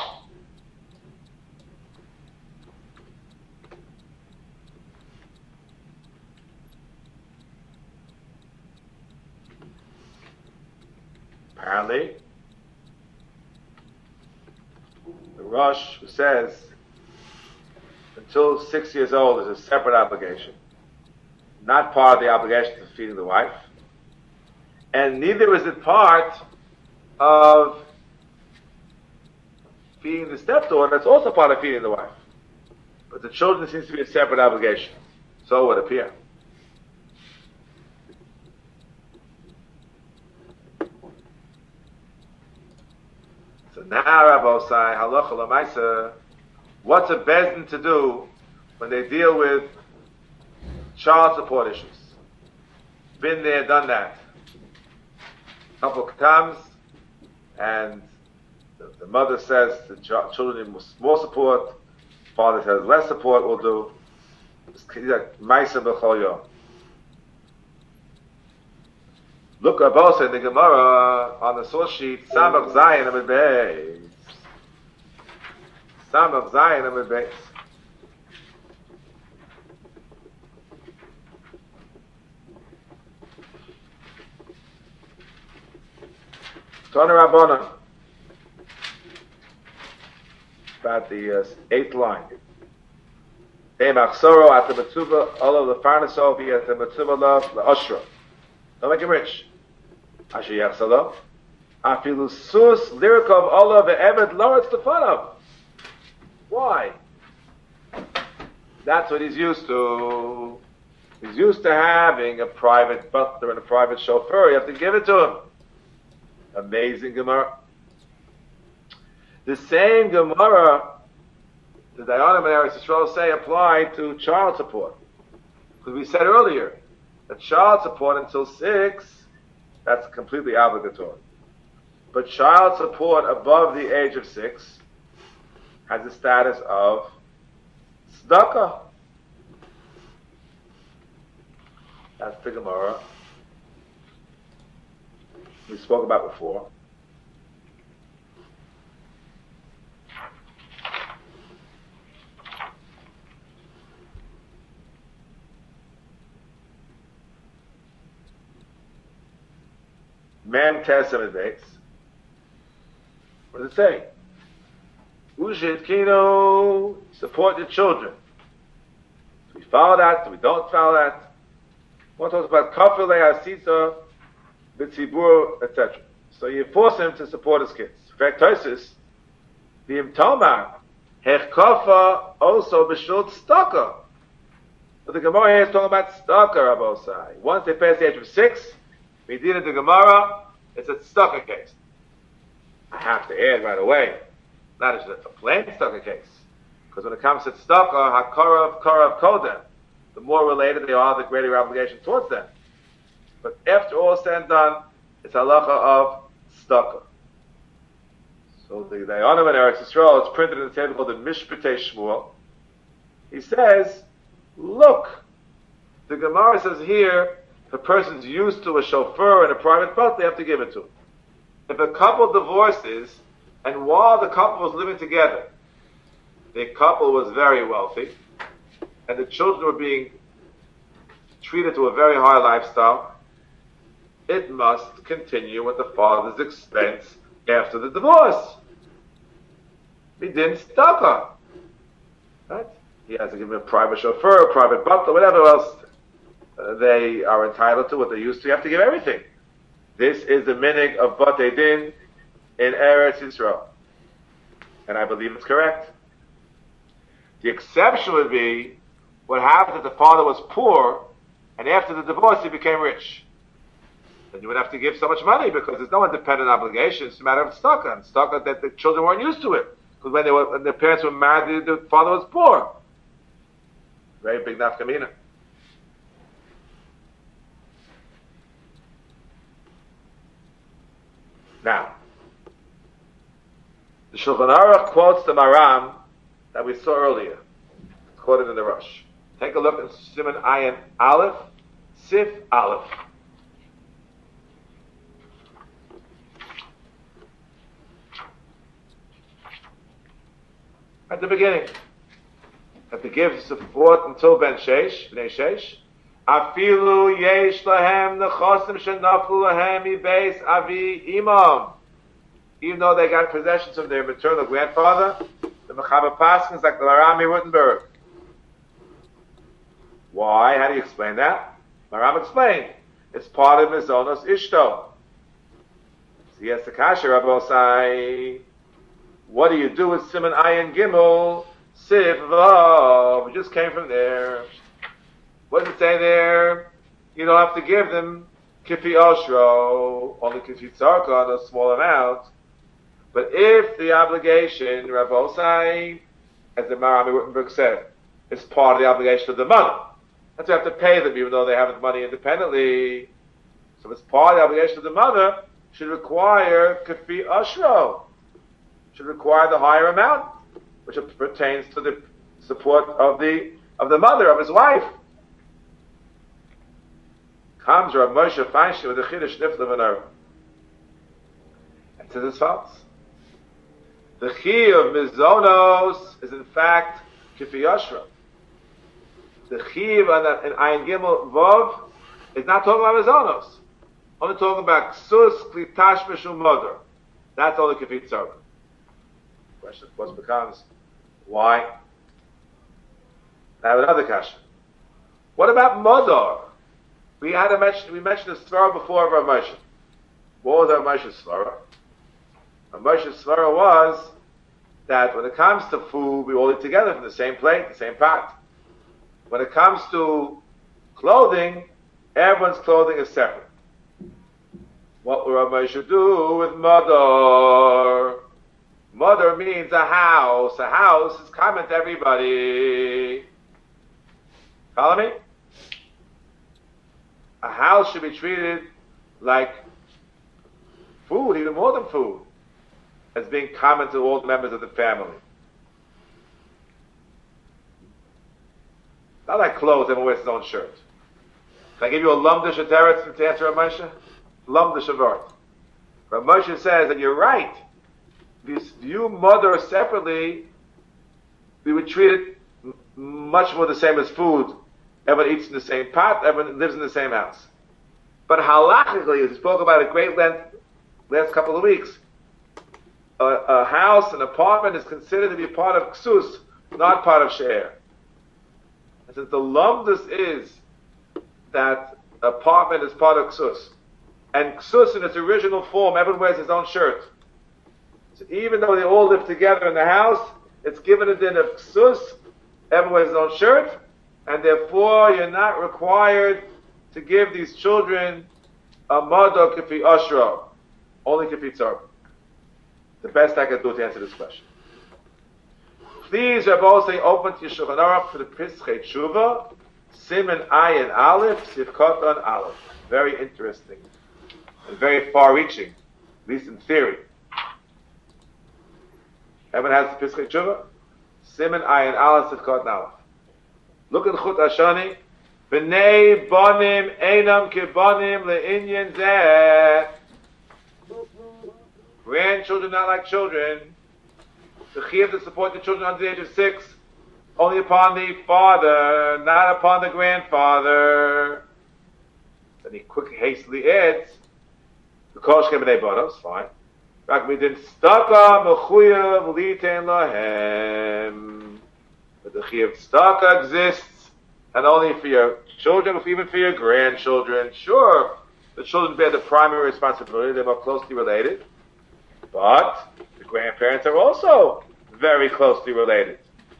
Apparently, the Rosh who says until six years old is a separate obligation, not part of the obligation of feeding the wife, and neither is it part of feeding the stepdaughter. That's also part of feeding the wife. But the children seems to be a separate obligation. So it would appear. So now, Rabbi Osai, halacha l'maisa, what's a bezdin to do when they deal with child support issues? Been there, done that. Couple comes, and the, the mother says the ch- children need more support, father says less support will do. Maisa b'chol yom. Look above in the Gemara on the source sheet, Samach Zayin Amid Beis. Samach Zayin Amid Beis. Tana Rabbanan. About the uh, eighth line. Ei machsoro at the Metzuba, all of the Farnaso, be at the Metzuba love, the Ushra. Don't make him rich. Asher Yachsalo. Afilu sus lirikov Allah ve'emet loretz tefanav. Why? That's what he's used to. He's used to having a private butler and a private chauffeur. You have to give it to him. Amazing Gemara. The same Gemara the Dayanim and Eretz Yisrael say applied to child support. Because we said earlier that child support until six, that's completely obligatory. But child support above the age of six has the status of tzedakah. That's the Gemara we spoke about before. Mem Testament base. What does it say? Ushit Kino, support your children. Do we follow that? Do we don't follow that? One talks about Kafile Asita, Bitzibur, et cetera. So you force him to support his kids. In fact, Tosis, the Imtoma, Hechkafa, also Bishul Tzedakah. But the Gemara here is talking about Tzedakah, Rabosai. Once they pass the age of six, we did it the Gemara, it's a tzedakah case. I have to add right away, not as a plain tzedakah case. Because when it comes to tzedakah, hakarav, karav, kodem, the more related they are, the greater your obligation towards them. But after all is said and done, it's halacha of tzedakah. So the Dayanim in Eretz Yisrael, it's printed in the table called the Mishpatei Shmuel. He says, look, the Gemara says here, if a person's used to a chauffeur and a private bus, they have to give it to him. If a couple divorces, and while the couple was living together, the couple was very wealthy, and the children were being treated to a very high lifestyle, it must continue at the father's expense after the divorce. He didn't tzedakah. Right? He has to give him a private chauffeur, a private butler, whatever else Uh, they are entitled to, what they used to. You have to give everything. This is the minig of Batei Din in Eretz Yisrael. And I believe it's correct. The exception would be what happened if the father was poor and after the divorce he became rich. Then you would have to give so much money because there's no independent obligation. It's a matter of tzedakah. And tzedakah that the children weren't used to it. Because when, they were, when their parents were married, the, the father was poor. Very big nafkamina. Now, the Shulchan Aruch quotes the Maram that we saw earlier, quoted in the Rush. Take a look at Siman Ayin Aleph, Sif Aleph. At the beginning, that to give support until Ben Sheish, Bnei Sheish, Afilu yesh lahem nechosim shenaflu lahem ibeis avi imam. Even though they got possessions from their maternal grandfather, the Mechaber Paskins like the Larami Wittenberg, Why? How do you explain that? Maram explained. It's part of Mizonos Ishto. So yes, the Kasha Rabbosai. What do you do with Simon Ayin Gimel? Siv We just came from there. What does it say there? You don't have to give them Kifi Oshro, only Kifi Tzarka, a small amount. But if the obligation, Rabbosai, as the Marami Wittenberg said, is part of the obligation of the mother, that's why you have to pay them even though they have the money independently. So if it's part of the obligation of the mother, should require Kafi Ashro, should require the higher amount, which pertains to the support of the of the mother, of his wife. Comes Rav Moshe Feinstein with the Chiddush Nifla V'Nara. And to this false. The Chi of Mizonos is in fact Kifi Ashro. The Chiv in Ayin Gimel Vov is not talking about Mizonos. Only talking about Ksus, Klitash, Mishum Mother. That's only Kifi Tzarka. The question of course becomes, why? I have another question. What about Mother? We had a mention, we mentioned the Svara before of Rav Moshe. What was Rav Moshe's Svara? Rav Moshe's Svara was that when it comes to food, we all eat together from the same plate, the same pot. When it comes to clothing, everyone's clothing is separate. What will Rav Moshe do with Mother? Mother means a house. A house is common to everybody. Follow me? A house should be treated like food, even more than food, as being common to all members of the family. Not like clothes, everyone wears his own shirt. Can I give you a lumdish teretz to answer Rav Moshe? Lumdish avart. Rav Moshe says that you're right. If you view Mother separately, we would treat it m- much more the same as food. Everyone eats in the same pot, everyone lives in the same house. But halachically, as we spoke about at great length last couple of weeks, a, a house, an apartment is considered to be part of ksus, not part of she'er. And since the lumdus is that apartment is part of ksus, and ksus in its original form, everyone wears his own shirt. So even though they all live together in the house, it's given a din of ksus, everyone wears his own shirt, and therefore you're not required to give these children a mother kifi ashra, only kifi tzarka. The best I can do to answer this question. Please, Rabbi, say open to your Shulchan Aruch for the Pischei Tshuva, Siman Ayin Aleph, Sivkotan Aleph. Very interesting and very far-reaching, at least in theory. Everyone has the Pischei Tshuva, Siman Ayin Aleph, Sivkotan Aleph. Look at Chut Ashani. B'nei bonim einam kibonim le'inyan zeh. Grandchildren not like children. The chiyuv to support the children under the age of six, only upon the father, not upon the grandfather. Then he quickly, hastily adds, "Because came b'nei bonos, fine. Rak midin staka mechuyav liten lahem." But the chiyuv staka exists, and only for your children, or even for your grandchildren. Sure, the children bear the primary responsibility; they're more closely related. But the grandparents are also very closely related.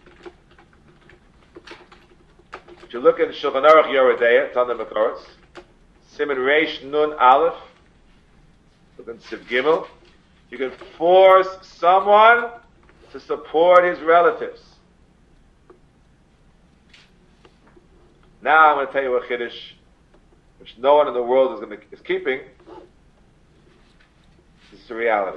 If you look at the Shulchan Aruch Yoredeya, it's on the Makoros, Siman Reish Nun Aleph, look at Siv Gimel, you can force someone to support his relatives. Now I'm going to tell you a chiddush, which no one in the world is, going to, is keeping. This is the reality.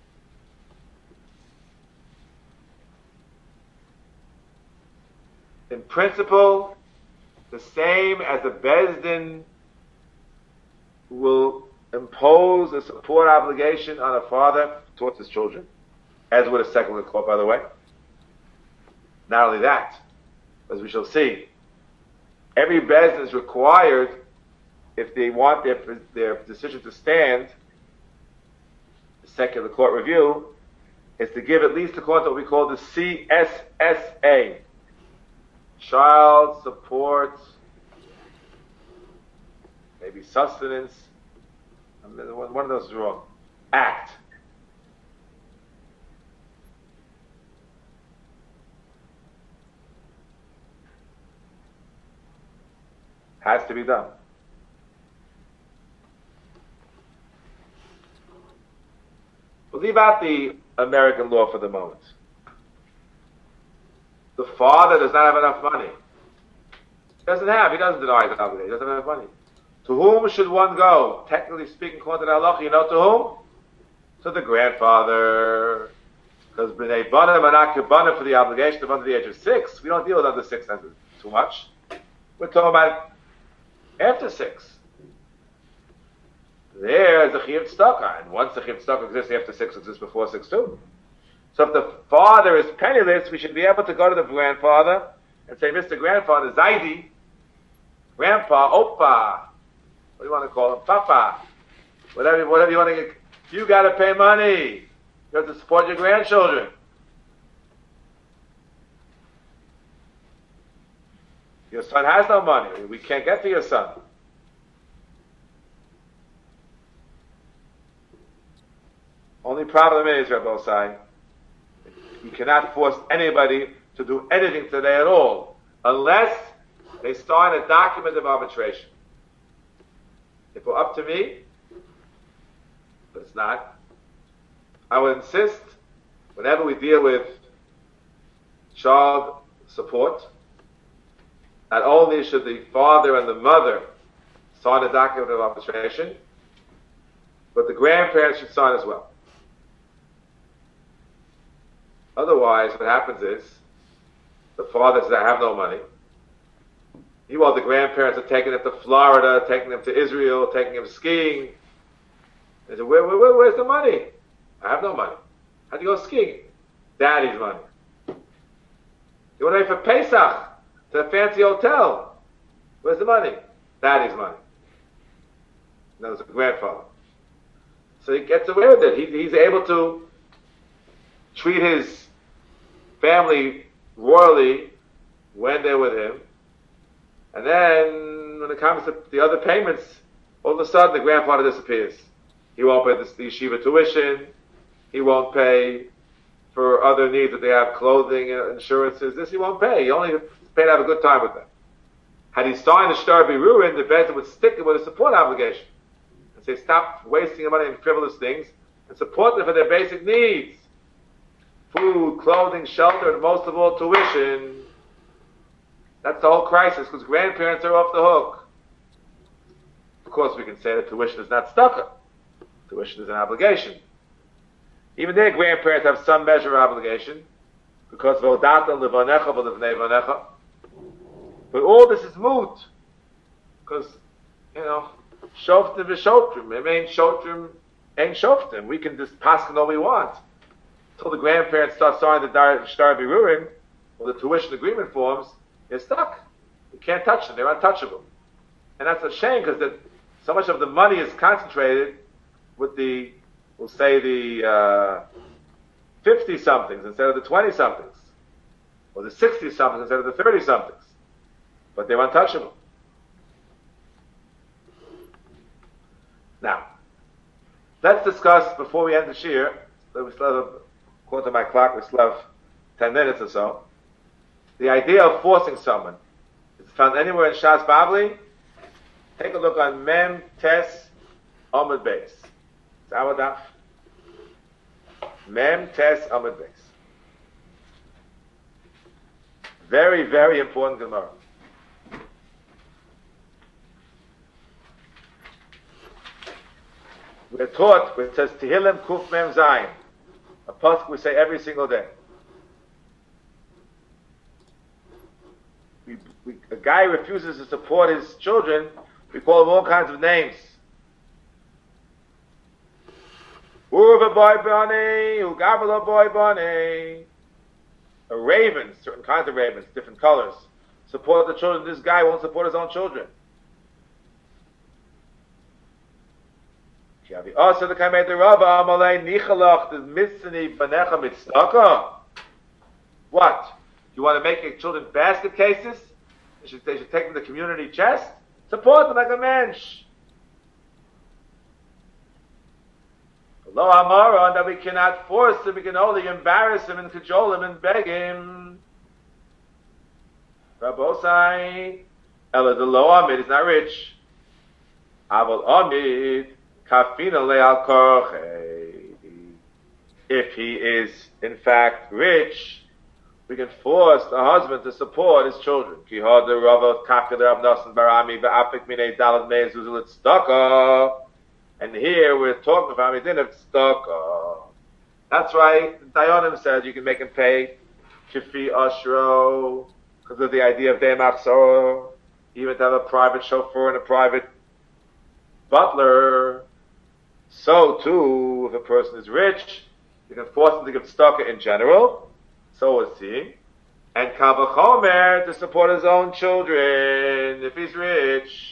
In principle, the same as a Bezdin will impose a support obligation on a father towards his children, as would a secular court, by the way. Not only that, as we shall see, every Bezdin is required, if they want their, their decision to stand, the secular court review, is to give at least according to what we call the C S S A, Child Support maybe sustenance. I mean, one of those is wrong. Act. Has to be done. We'll leave out the American law for the moment. The father does not have enough money. He doesn't have, he doesn't deny his obligation, he doesn't have enough money. To whom should one go? Technically speaking, according to the halacha, you know to whom? To the grandfather. Because b'nei banim are not kibanim for the obligation of under the age of six. We don't deal with under six, that's too much. We're talking about after six. There is a chiyuv tzedakah, and once the chiyuv tzedakah exists after six, exists before six too. So if the father is penniless, we should be able to go to the grandfather and say, Mister Grandfather, Zaidi, Grandpa, Opa, what do you want to call him? Papa, whatever, whatever you want to get. You got to pay money. You have to support your grandchildren. Your son has no money. We can't get to your son. Only problem is, Rabbi Osai, you cannot force anybody to do anything today at all, unless they sign a document of arbitration. If it were up to me, but it's not, I would insist, whenever we deal with child support, not only should the father and the mother sign a document of arbitration, but the grandparents should sign as well. Otherwise, what happens is, the father says, I have no money. Meanwhile, the grandparents are taking him to Florida, taking him to Israel, taking him skiing. They say, where, where, where's the money? I have no money. How'd you go skiing? Daddy's money. You want to pay for Pesach to a fancy hotel. Where's the money? Daddy's money. And that was a grandfather. So he gets away with it. He, he's able to treat his family royally when they're with him. And then, when it comes to the other payments, all of a sudden the grandfather disappears. He won't pay the, the yeshiva tuition. He won't pay for other needs that they have, clothing, insurances. This he won't pay. He only paid to have a good time with them. Had he signed the shtar birurin, the Bezdin would stick it with a support obligation and say, stop wasting your money in frivolous things and support them for their basic needs. Food, clothing, shelter, and most of all, tuition. That's the whole crisis, because grandparents are off the hook. Of course, we can say that tuition is not stucca. Tuition is an obligation. Even their grandparents have some measure of obligation, because v'odata levanecha v'levnei vanecha. But all this is moot, because, you know, shoftim v'shoftim. It ain't shoftim, ain't shoftim. We can just paskin all we want. Until the grandparents start signing the shtar birurin, or the tuition agreement forms, they're stuck. You can't touch them. They're untouchable. And that's a shame, because that so much of the money is concentrated with the, we'll say the uh, fifty-somethings instead of the twenty-somethings, or the sixty-somethings instead of the thirty-somethings. But they're untouchable. Now, let's discuss, before we end the shir, we still have, according to my clock, we still have ten minutes or so. The idea of forcing someone is found anywhere in Shas Bavli. Take a look on Mem Tes Amud Beis. It's our daf. Mem Tes Amud Beis. Very, very important Gemara. We're taught, it says Tehillim Kuf Mem Zayin. A pasuk we say every single day. We, we, a guy refuses to support his children, we call him all kinds of names. Urva boy bunny, Ugavela boy bunny. A raven, certain kinds of ravens, different colors, support the children. This guy won't support his own children. What? You want to make your children basket cases? They should, they should take them to the community chest? Support them like a mensch. Lo amara, that we cannot force him, we can only embarrass him and cajole him and beg him. Rabosai, Ela de lo amid, he's not rich. Aval amid, kafina leal korche. If he is, in fact, rich, we can force the husband to support his children. Ki hada rava kafila Rav Nosson barami ve'apik minei dalad meiz uzulit staka. And here we're talking about he didn't have tzedakah. That's right. Dayanim says you can make him pay kifi ashro because of the idea of de'machzor. Even to have a private chauffeur and a private butler. So too, if a person is rich, you can force him to give tzedakah in general. So is he. And kal v'chomer to support his own children if he's rich.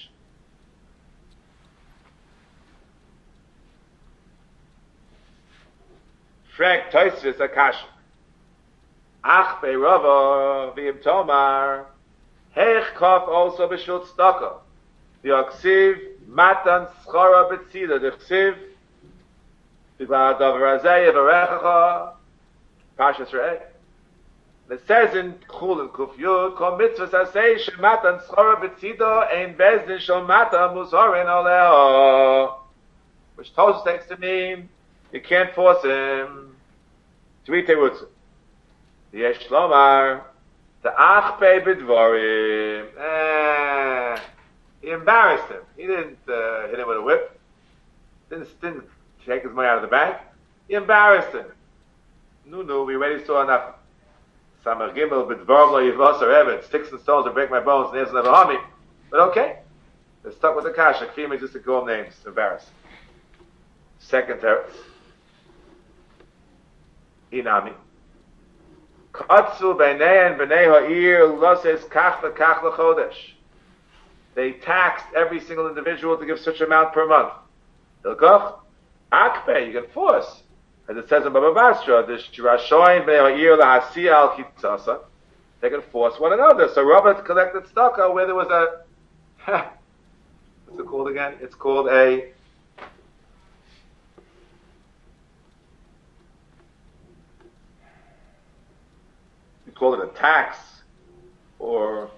Frank Toysvis Akash. Ach beirava v'im tomar. Heich kof also b'shul tzedakah. V'yaksiv matan schara b'tzida. D'chsiv b'gla davar hazeh yivarechacha. Parshas Re'eh. It says in Chul and Kuf Yud, Kol mitzvahs aseh shematan schara b'tzida ein bezdin shel matan muzarin oleho. Which Tosfos takes to mean you can't force him. Three terutzim. Yesh lomar ta'achpei b'dvarim. Eh, he embarrassed him. He didn't uh, hit him with a whip. Didn't, didn't take his money out of the bank. He embarrassed him. No, no, we already saw enough. Samar gimel b'dvarim lo yivos or evet. Sticks and stones to break my bones. Nails never harm me. But okay, they're stuck with the kasha. Kfim is just to call names. Embarrassed. Second teretz. Inami. Katsu b'nei and b'nei ha'ir loses kach v'kach l'chodesh. They taxed every single individual to give such amount per month. Ilkoch, akpe, you can force. As it says in Baba Basra, the shirashoin b'nei ha'ir lahasiya al kitzasa. They can force one another. So Robert collected tzedakah where there was a, what's it called again? It's called a, call it a tax, or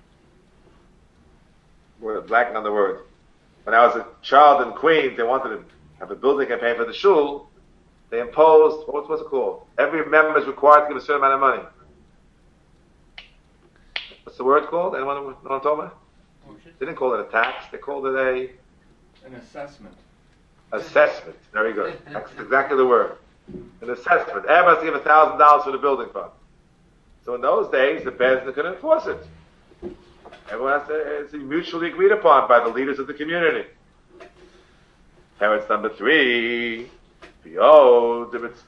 we're blanking on the word. When I was a child in Queens, they wanted to have a building campaign for the shul. They imposed, what's, what's it called? Every member is required to give a certain amount of money. What's the word called? Anyone know what I'm talking about? They didn't call it a tax. They called it a... An assessment. Assessment. Very good. That's exactly the word. An assessment. Everybody has to give a thousand dollars for the building fund. So in those days, the Bezdin could enforce it. Everyone has to, it's mutually agreed upon by the leaders of the community. Teretz number three. True,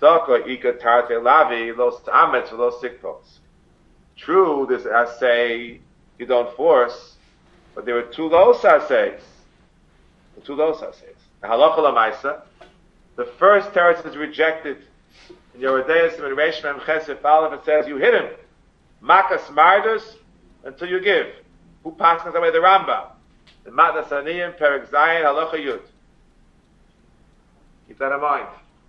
this assay you don't force, but there were two los assays. The two los assays. The halacha lamaisa. The first teretz is rejected. In Yoredeus and Reish Mem Chesed Aleph, it says you hit him. Makas mardus until you give. Who passes away the Rambam? The Matnas Aniyim Perek Zayin Halacha Yud. Keep that in mind.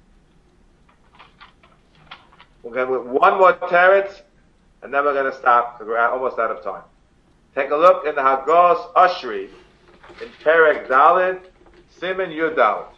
We're going with one more teretz, and then we're going to stop because we're almost out of time. Take a look in the Hagos Ashri in Perek Daled, Siman Yud Daled.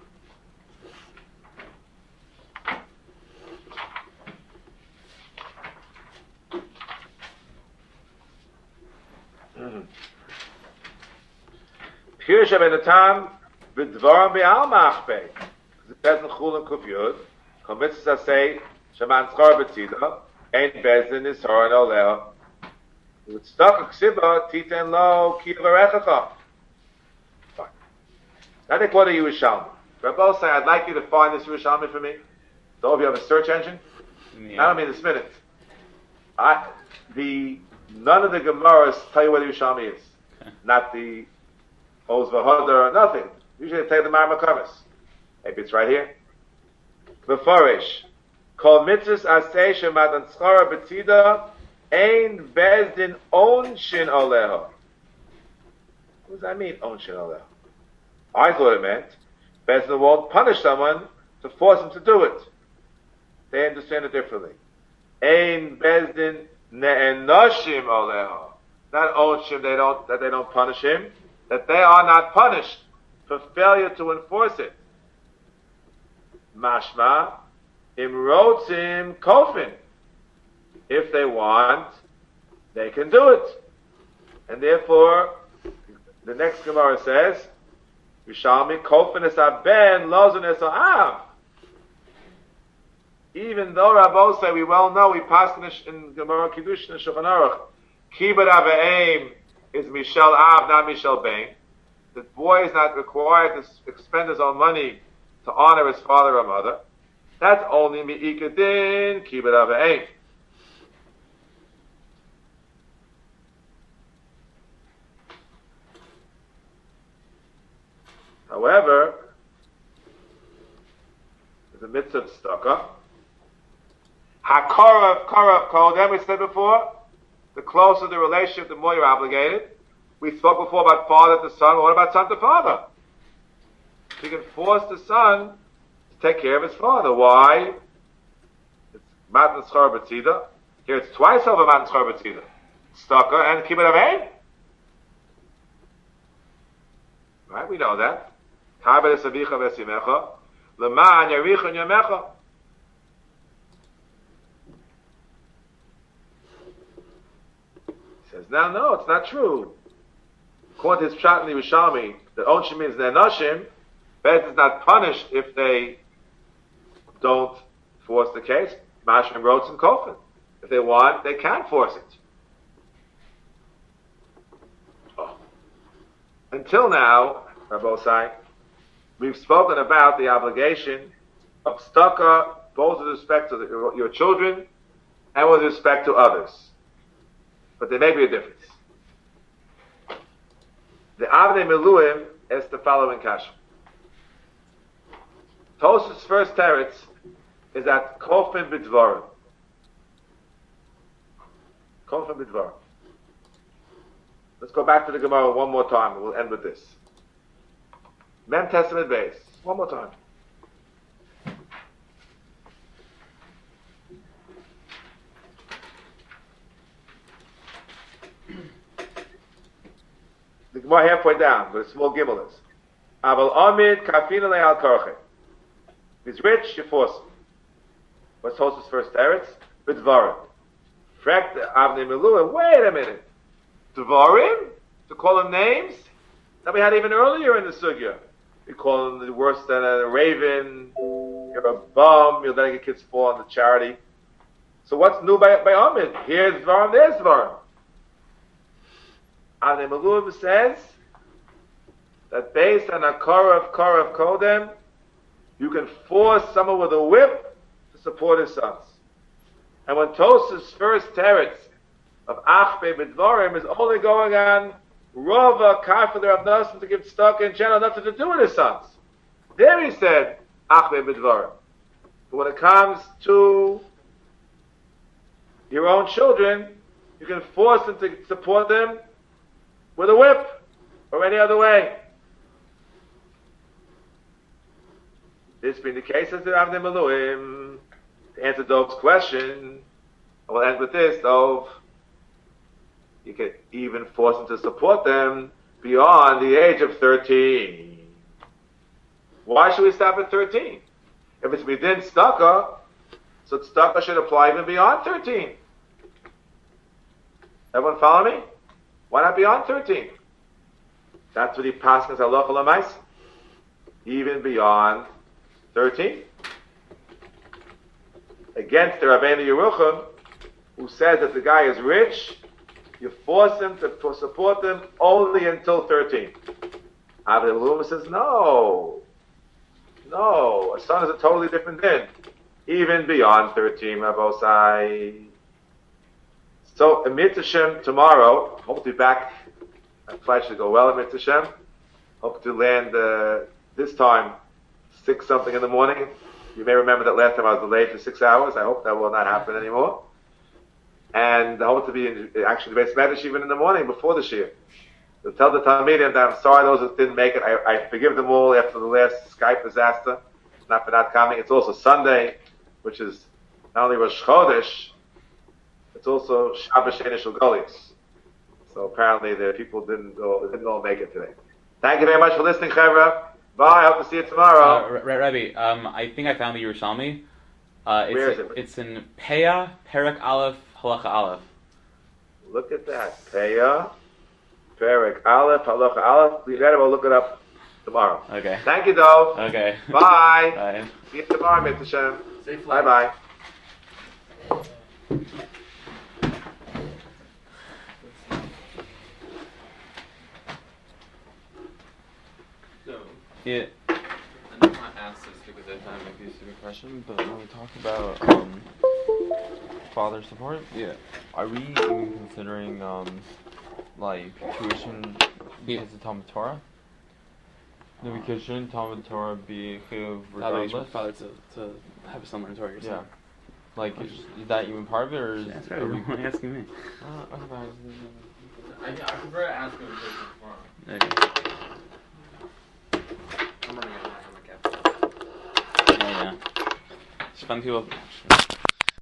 Pirsha ben Atam v'dvarim be'al machpei. It says in Chul and Kuf Yud, Komitzvah say Shaman Tzchar b'tzida Ein Bezdin Nisar and Oleh. With stock ksiba titen lo ki v'rechacha. Fine. Now they quote a Yerushalmi. Rabbi say, I'd like you to find this Yerushalmi for me. So if you have a search engine, yeah. I don't mean this minute. I the none of the Gemaras tell you where the Yerushalmi is. Not the Oz V'Hodar, nothing. Usually they take the Mar Makamis. Maybe it's right here. Beforish. Kol mitzvahs aseh shemat antzchara b'tzida ein bezdin onshin oleho. What does that mean, onshin oleho? I thought it meant bezdin won't punish someone to force him to do it. They understand it differently. Ein bezdin ne'enoshim oleha. Not onshim, they don't, that they don't punish him, that they are not punished for failure to enforce it. Mashma, imrotzim kofin. If they want, they can do it. And therefore, the next Gemara says, Yishalmi kofin es aben, lozun es av. Even though Rabbo say, we well know, we pass in Gemara Kiddush and Shulchan Aruch, Kibbut Aveim is Mishal Av, not Mishal Bain. The boy is not required to expend his own money to honor his father or mother. That's only Mi'ikadin, Kibbut Aveim. However, there's a mitzvah of tzedakah. Hakara of Kara Kodem, we said before, the closer the relationship, the more you're obligated. We spoke before about father to son. What about son to father? You can force the son to take care of his father. Why? It's Matan Schar B'tzida. Here it's twice over Matan Schar B'tzida. Tzedakah and Kibbut Avein. Right? We know that. Kabel Esavicha V'esimecha. L'man Yaricha Yamecha. Says, now, no, it's not true. According to his Pshat in the Yerushalmi, the Onshim means they're Nashim, Bet is not punished if they don't force the case. Mashrim wrote some kofin. If they want, they can force it. Oh. Until now, Rabbosai, we've spoken about the obligation of tzedakah, both with respect to the, your children and with respect to others. But there may be a difference. The Avnei Miluim is the following kasha. Tosafos' first teretz is that kofin b'dvarim. Kofin b'dvarim. Let's go back to the Gemara one more time and we'll end with this. Mem Testament base. One more time. The Gemara halfway down, but a small gimel is. Aval Amid Kafina Le'al Korche. If he's rich, you force him. What's Tosafos' first teretz? B'dvarim. Frek Avnei Miluim. Wait a minute. Dvarim? To call them names? That we had even earlier in the sugya. We call them worse than a raven. You're a bum. You're letting your kids fall on the charity. So what's new by by Amid? Here's Dvarim. There's Dvarim. Avnei Miluim says that based on a Korav Korav Kodem, you can force someone with a whip to support his sons. And when Tosafos' first teretz of Achbe B'dvarim is only going on Rova Kafir of Nasim to give stock in general, nothing to do with his sons. There he said Achbe B'dvarim. But when it comes to your own children, you can force them to support them with a whip or any other way. This being the case, as the Avnei Miluim, to answer Dov's question, I will end with this, Dov. You can even force them to support them beyond the age of thirteen. Why should we stop at thirteen? If it's within tzedakah, so tzedakah should apply even beyond thirteen. Everyone follow me? Why not beyond thirteen? That's what he passes halacha l'maisa. Even beyond thirteen. Against the Rabbeinu Yerucham, who says that the guy is rich, you force him to, to support them only until thirteen. Avnei Miluim says, no. No. A son is a totally different din. Even beyond thirteen, Rabbosai. So, Emit Hashem, tomorrow, hope to be back. My flight should go well, Emit Hashem. Hope to land uh, this time six something in the morning. You may remember that last time I was delayed for six hours. I hope that will not happen anymore. And I hope to be in, actually the Beis Medrash even in the morning before the Shir. To tell the Talmidim that I'm sorry those that didn't make it. I, I forgive them all after the last Skype disaster. not for not coming. It's also Sunday, which is not only Rosh Chodesh, it's also Shabbos Sheni Shel Golios. So apparently the people didn't all, didn't all make it today. Thank you very much for listening, Chevra. Bye. I hope to see you tomorrow. Uh, Rabbi, um, I think I found the Yerushalmi. Uh, it's Where is it? It's in Peah, Perek Aleph, Halacha Aleph. Look at that. Peah, Perek Aleph, Halacha Aleph. We got to look it up tomorrow. Okay. Thank you, Dov. Okay. Bye. Bye. See you tomorrow, Mister Shem. Safe Bye flight. bye. So, Yeah. I don't want to ask this because I thought it might be a stupid question, but when we talk about um, father support, Yeah. are we even considering um, like tuition Yeah. because of Talmud Torah? No, because shouldn't Talmud Torah be chiyuv Father, regardless? father to, to have a summer in Torah. Yeah. Like, is, is that even part of it, or is That's are right. we? You're only asking me. Uh, okay, fine. I, I prefer to ask him tomorrow. Okay. I'm running out of my cap. Yeah, yeah. Just fun people.